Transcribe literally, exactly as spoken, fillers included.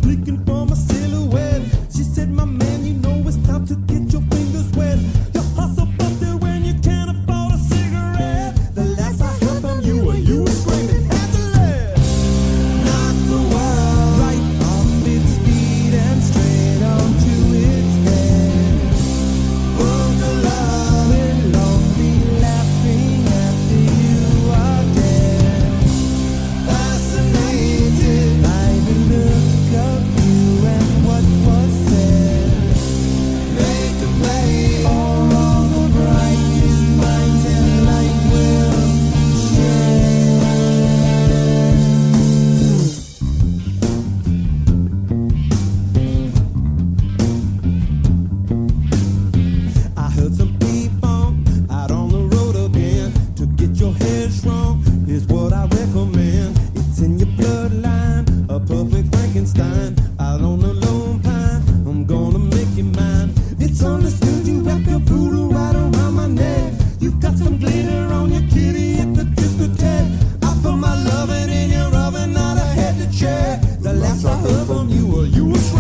looking for my silhouette. She said, my man, you know it's time to get your fingers wet. Your hustle busted when you can't afford a cigarette. The last I heard from you, were you were screaming, had to let knock the world right off its feet and straight onto its head. Broke the love will all be laughing after you are dead. Fascinated by the look of you and what was said. Make a play for all the brightest minds and light will share. I heard some P-Funk out on the road again. To get your head strong, here's what I recommend. It's in your bloodline, a perfect Frankenstein. Out on the lone pine, I'm gonna make you mine. It's understood you wrap your voodoo right around my neck. You got some glitter on your kitty at the discotheque. I put my loving in your oven, not a head to check. The last I heard from you, were you were